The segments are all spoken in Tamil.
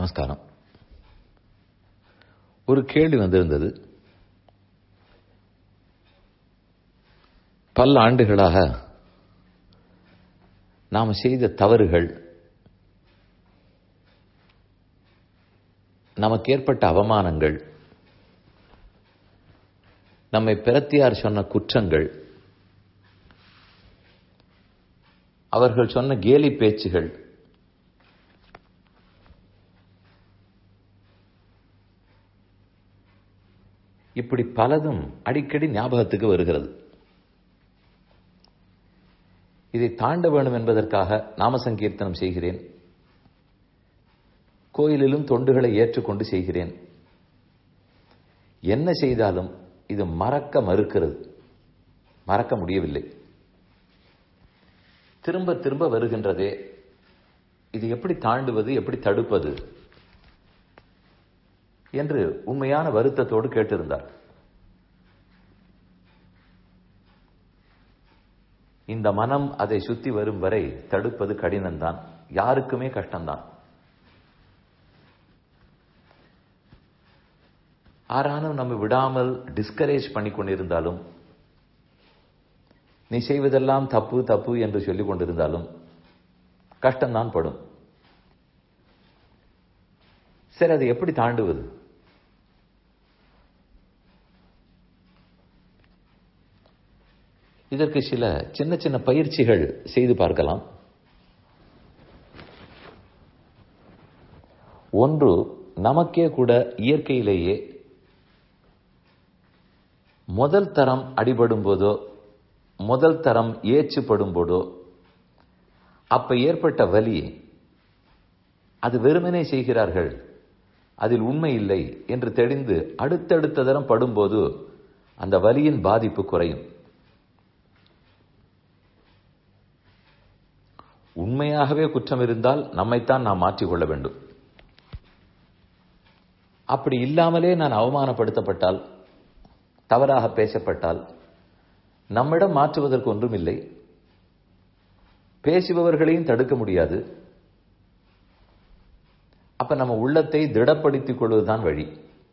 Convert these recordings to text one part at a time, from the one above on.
நமஸ்காரம். ஒரு கேள்வி வந்திருந்தது. பல ஆண்டுகளாக நாம் செய்த தவறுகள், நமக்கு ஏற்பட்ட அவமானங்கள், நம்மை பிரத்தியார் சொன்ன குற்றங்கள், அவர்கள் சொன்ன கேலி பேச்சுகள், இப்படி பலதும் அடிக்கடி ஞாபகத்துக்கு வருகிறது. இதை தாண்ட வேண்டும் என்பதற்காக நாம சங்கீர்த்தனம் செய்கிறேன். கோயிலிலும் தொண்டுகளை ஏற்றுக்கொண்டு செய்கிறேன். என்ன செய்தாலும் இது மறக்க மறுக்கிறது, மறக்க முடியவில்லை. திரும்ப திரும்ப வருகின்றதே, இது எப்படி தாண்டுவது, எப்படி தடுப்பது என்று உண்மையான வருத்தத்தோடு கேட்டிருந்தார். இந்த மனம் அதை சுத்தி வரும் வரை தடுப்பது கடினம்தான், யாருக்குமே கஷ்டம்தான். ஆனாலும் நம்ம விடாமல் டிஸ்கரேஜ் பண்ணி கொண்டிருந்தாலும், நீ செய்வதெல்லாம் தப்பு தப்பு என்று சொல்லிக் கொண்டிருந்தாலும் கஷ்டம்தான் படும். சரி, அதை எப்படி தாண்டுவது? இதற்கு சில சின்ன சின்ன பயிற்சிகள் செய்து பார்க்கலாம். ஒன்று, நமக்கே கூட இயற்கையிலேயே முதல் தரம் அடிபடும் போதோ, முதல் தரம் ஏச்சுப்படும் போதோ அப்ப ஏற்பட்ட வலி, அது வெறுமனே செய்கிறார்கள், அதில் உண்மை இல்லை என்று தெரிந்து அடுத்தடுத்த தரம் படும்போது அந்த வலியின் பாதிப்பு குறையும். உண்மையாகவே குற்றம் இருந்தால் நம்மைத்தான் நாம் மாற்றிக்கொள்ள வேண்டும். அப்படி இல்லாமலே நான் அவமானப்படுத்தப்பட்டால், தவறாக பேசப்பட்டால் நம்மிடம் மாற்றுவதற்கு ஒன்றும் இல்லை. பேசுபவர்களையும் தடுக்க முடியாது. அப்ப நம்ம உள்ளத்தை திடப்படுத்திக் கொள்வதுதான் வழி.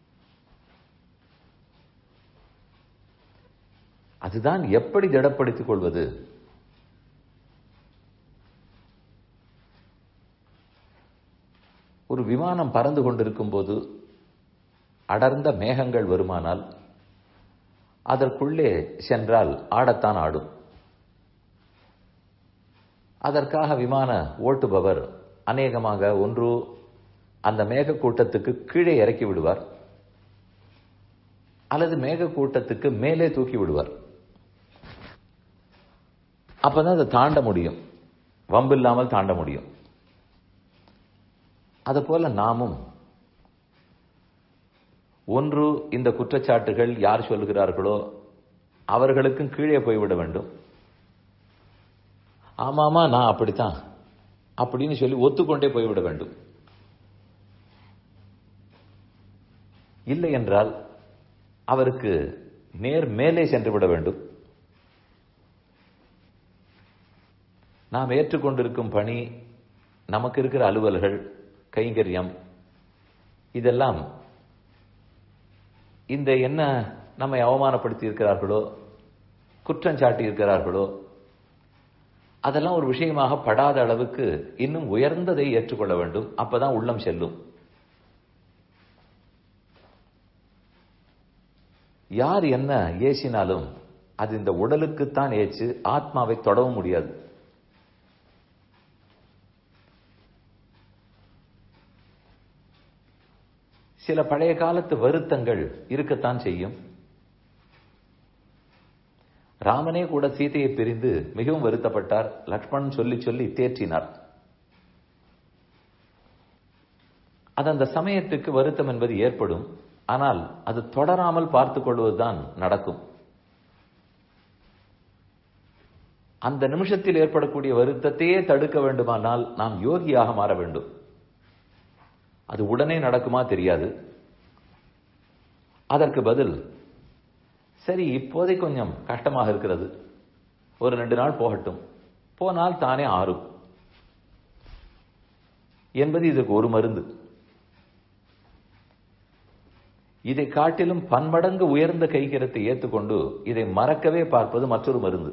அதுதான் எப்படி திடப்படுத்திக் கொள்வது? ஒரு விமானம் பறந்து கொண்டிருக்கும் போது அடர்ந்த மேகங்கள் வருமானால் அதற்குள்ளே சென்றால் ஆடத்தான் ஆடும். அதற்காக விமான ஓட்டுபவர் அநேகமாக ஒன்று அந்த மேகக்கூட்டத்துக்கு கீழே இறக்கி விடுவார், அல்லது மேகக்கூட்டத்துக்கு மேலே தூக்கி விடுவார். அப்பதான் அதை தாண்ட முடியும், வம்பில்லாமல் தாண்ட முடியும். அதுபோல நாமும் ஒன்று இந்த குற்றச்சாட்டுகள் யார் சொல்கிறார்களோ அவர்களுக்கும் கீழே போய்விட வேண்டும். ஆமாமா நான் அப்படித்தான் அப்படின்னு சொல்லி ஒத்துக்கொண்டே போய்விட வேண்டும். இல்லை என்றால் அவருக்கு நேர் மேலே சென்று விட வேண்டும். நாம் ஏற்றுக்கொண்டிருக்கும் பணி, நமக்கு இருக்கிற அலுவல்கள், கைங்கரியம், இதெல்லாம் இந்த என்ன நம்மை அவமானப்படுத்தி இருக்கிறார்களோ, குற்றம் சாட்டி இருக்கிறார்களோ, அதெல்லாம் ஒரு விஷயமாக படாத அளவுக்கு இன்னும் உயர்ந்ததை ஏற்றுக்கொள்ள வேண்டும். அப்பதான் உள்ளம் செல்லும். யார் என்ன ஏசினாலும் அது இந்த உடலுக்குத்தான் ஏச்சு, ஆத்மாவை தொடவும் முடியாது. சில பழைய காலத்து வருத்தங்கள் இருக்கத்தான் செய்யும். ராமனே கூட சீதையை பிரிந்து மிகவும் வருத்தப்பட்டார். லக்ஷ்மணன் சொல்லி சொல்லி தேற்றினார். அது அந்த சமயத்துக்கு வருத்தம் என்பது ஏற்படும். ஆனால் அது தொடராமல் பார்த்துக் கொள்வதுதான் நடக்கும். அந்த நிமிஷத்தில் ஏற்படக்கூடிய வருத்தத்தையே தடுக்க வேண்டுமானால் நாம் யோகியாக மாற வேண்டும். அது உடனே நடக்குமா தெரியாது. அதற்கு பதில், சரி இப்போதை கொஞ்சம் கஷ்டமாக இருக்கிறது, ஒரு 2 நாள் போகட்டும், போனால் தானே ஆறும் என்பது இதற்கு ஒரு மருந்து. இதை காட்டிலும் பன்மடங்கு உயர்ந்த கைங்கரத்தை ஏற்றுக்கொண்டு இதை மறக்கவே பார்ப்பது மற்றொரு மருந்து.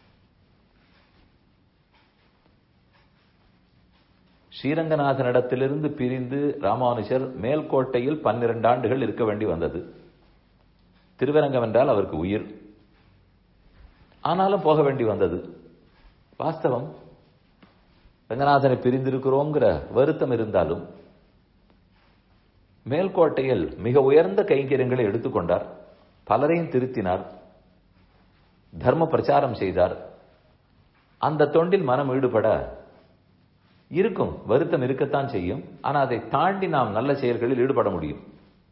ஸ்ரீரங்கநாதனிடத்திலிருந்து பிரிந்து ராமானுஜர் மேல்கோட்டையில் 12 ஆண்டுகள் இருக்க வேண்டி வந்தது. திருவரங்கம் என்றால் அவருக்கு உயிர். ஆனாலும் போக வேண்டி வந்தது. வாஸ்தவம், ரங்கநாதனை பிரிந்திருக்கிறோங்கிற வருத்தம் இருந்தாலும் மேல்கோட்டையில் மிக உயர்ந்த கைங்கரியங்களை எடுத்துக்கொண்டார். பலரையும் திருத்தினார், தர்ம பிரச்சாரம் செய்தார். அந்த தொண்டில் மனம் ஈடுபட இருக்கும், வருத்தம் இருக்கத்தான் செய்யும். ஆனால் அதை தாண்டி நாம் நல்ல செயல்களில் ஈடுபட முடியும்.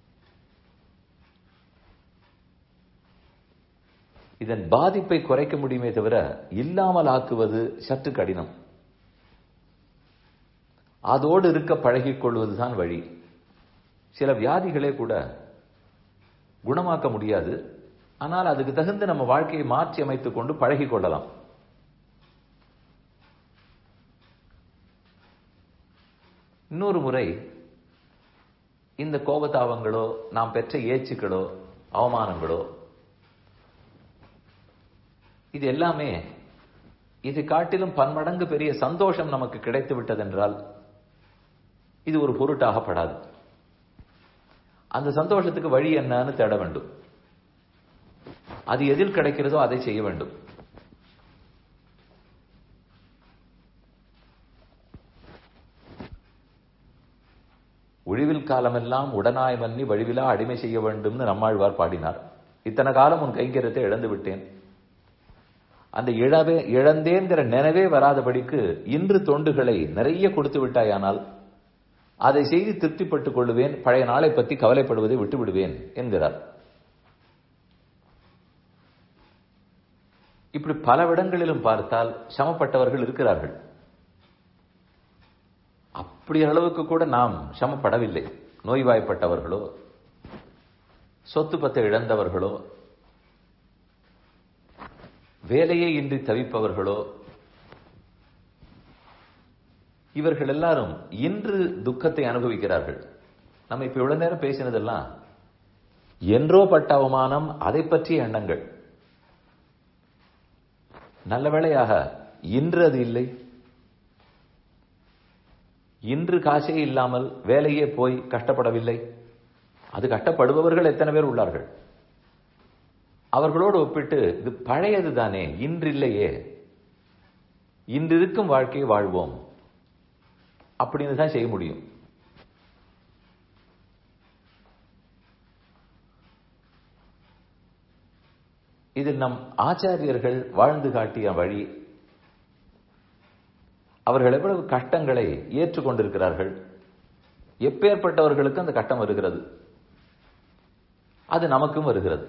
இதன் பாதிப்பை குறைக்க முடியுமே தவிர இல்லாமல் ஆக்குவது சற்று கடினம். அதோடு இருக்க பழகிக் கொள்வதுதான் வழி. சில வியாதிகளே கூட குணமாக்க முடியாது. ஆனால் அதுக்கு தகுந்த நம்ம வாழ்க்கையை மாற்றி அமைத்துக் கொண்டு பழகிக் கொள்ளலாம். இன்னொரு முறை இந்த கோபதாபங்களோ, நாம் பெற்ற ஏச்சுக்களோ, அவமானங்களோ, இது எல்லாமே இதை காட்டிலும் பன்மடங்கு பெரிய சந்தோஷம் நமக்கு கிடைத்து விட்டதென்றால் இது ஒரு பொருட்டாகப்படாது. அந்த சந்தோஷத்துக்கு வழி என்னன்னு தேட வேண்டும். அது எதில் கிடைக்கிறதோ அதை செய்ய வேண்டும். ஒழிவில் காலமெல்லாம் உடனாய் மன்னி வழிவிலா அடிமை செய்ய வேண்டும்னு நம்மாழ்வார் பாடினார். இத்தனை காலம் உன் கைங்கரியத்தை இழந்து விட்டேன், அந்த இழந்தேங்கிற நினைவே வராதபடிக்கு இன்று தொண்டுகளை நிறைய கொடுத்து விட்டாயானால் அதை செய்து திருப்திப்பட்டுக் கொள்ளுவேன், பழைய நாளை பற்றி கவலைப்படுவதை விட்டு விடுவேன் என்கிறார். இப்படி பல இடங்களிலும் பார்த்தால் சமப்பட்டவர்கள் இருக்கிறார்கள். அப்படி அளவுக்கு கூட நாம் சமப்படவில்லை. நோய்வாய்ப்பட்டவர்களோ, சொத்து பத்தை இழந்தவர்களோ, வேலையே இன்றி தவிப்பவர்களோ, இவர்கள் எல்லாரும் இன்று துக்கத்தை அனுபவிக்கிறார்கள். நம்ம இப்ப இவ்வளவு நேரம் பேசினதெல்லாம் என்றோ பட்ட அவமானம், அதை பற்றிய எண்ணங்கள். நல்ல வேளையாக இன்று அது இல்லை. இன்று காசே இல்லாமல் வேலையே போய் கஷ்டப்படவில்லை. அது கஷ்டப்படுபவர்கள் எத்தனை பேர் உள்ளார்கள். அவர்களோடு ஒப்பிட்டு இது பழையது தானே, இன்று இல்லையே, இன்று இருக்கும் வாழ்க்கையை வாழ்வோம் அப்படின்னு தான் செய்ய முடியும். இதில் நம் ஆச்சாரியர்கள் வாழ்ந்து காட்டிய வழி, அவர்கள் எவ்வளவு கஷ்டங்களை ஏற்றுக்கொண்டிருக்கிறார்கள். எப்பேற்பட்டவர்களுக்கு அந்த கஷ்டம் வருகிறது, அது நமக்கும் வருகிறது.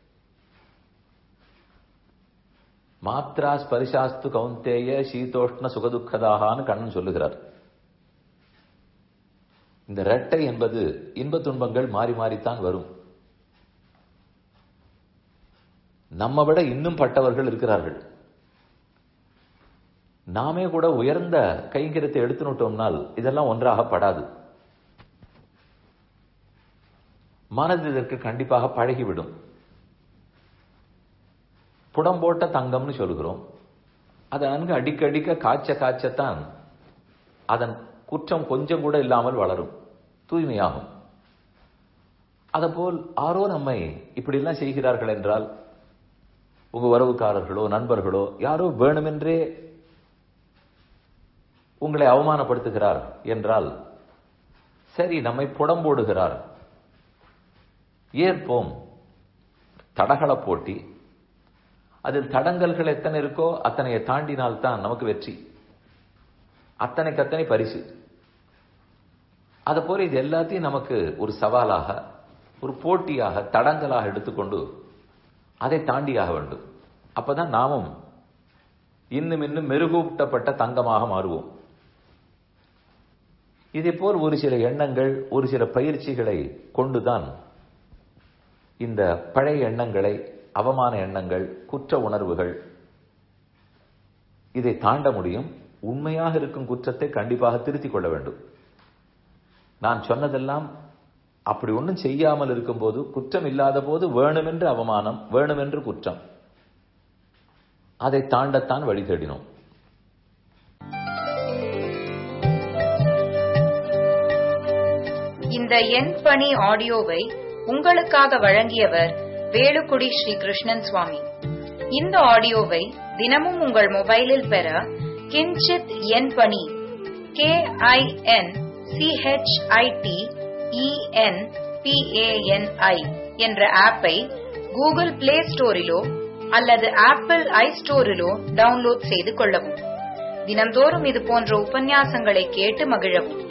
மாத்ரா ஸ்பரிசாஸ்து கௌந்தேய சீதோஷ்ண சுகதுக்கதாகான்னு கண்ணன் சொல்லுகிறார். இந்த இரட்டை என்பது இன்ப துன்பங்கள் மாறி மாறித்தான் வரும். நம்ம விட இன்னும் பட்டவர்கள் இருக்கிறார்கள். நாமே கூட உயர்ந்த கைங்கரியத்தை எடுத்துனோட்டோம்னால் இதெல்லாம் ஒன்றாகப்படாது. மனது இதற்கு கண்டிப்பாக பழகிவிடும். புடம்போட்ட தங்கம்னு சொல்லுகிறோம். அதை நன்கு அடிக்கடிக்க காய்ச்சத்தான் அதன் குற்றம் கொஞ்சம் கூட இல்லாமல் வளரும், தூய்மையாகும். அதேபோல் யாரோ நம்மை இப்படியெல்லாம் செய்கிறார்கள் என்றால், உங்க உறவுக்காரர்களோ நண்பர்களோ யாரோ வேணுமென்றே உங்களை அவமானப்படுத்துகிறார் என்றால், சரி நம்மை புடம்போடுகிறார், ஏற்போம். தடகள போட்டி, அதில் தடங்கல்கள் எத்தனை இருக்கோ அத்தனையை தாண்டினால்தான் நமக்கு வெற்றி, அத்தனைக்கு அத்தனை பரிசு. அதை போல இது எல்லாத்தையும் நமக்கு ஒரு சவாலாக, ஒரு போட்டியாக, தடங்கலாக எடுத்துக்கொண்டு அதை தாண்டியாக வேண்டும். அப்பதான் நாமும் இன்னும் இன்னும் மெருகூட்டப்பட்ட தங்கமாக மாறுவோம். இதே போல் ஒரு சில எண்ணங்கள், ஒரு சில பயிற்சிகளை கொண்டுதான் இந்த பழைய எண்ணங்களை, அவமான எண்ணங்கள், குற்ற உணர்வுகள், இதை தாண்ட முடியும். உண்மையாக இருக்கும் குற்றத்தை கண்டிப்பாக திருத்திக் கொள்ள வேண்டும். நான் சொன்னதெல்லாம் அப்படி ஒன்றும் செய்யாமல் இருக்கும்போது, குற்றம் இல்லாத போது வேணுமென்று அவமானம், வேணுமென்று குற்றம், அதை தாண்டத்தான் வழி தேடினோம். இந்த என் பணி ஆடியோவை உங்களுக்காக வழங்கியவர் வேலுக்குடி ஸ்ரீ கிருஷ்ணன் சுவாமி. இந்த ஆடியோவை தினமும் உங்கள் மொபைலில் பெற கிஞ்சித் என் பணி KINCHITENPANI என்ற ஆப்பை கூகுள் பிளே ஸ்டோரிலோ அல்லது ஆப்பிள் ஐஸ்டோரிலோ டவுன்லோட் செய்து கொள்ளவும். தினம்தோறும் இது போன்ற உபன்யாசங்களை கேட்டு மகிழவும்.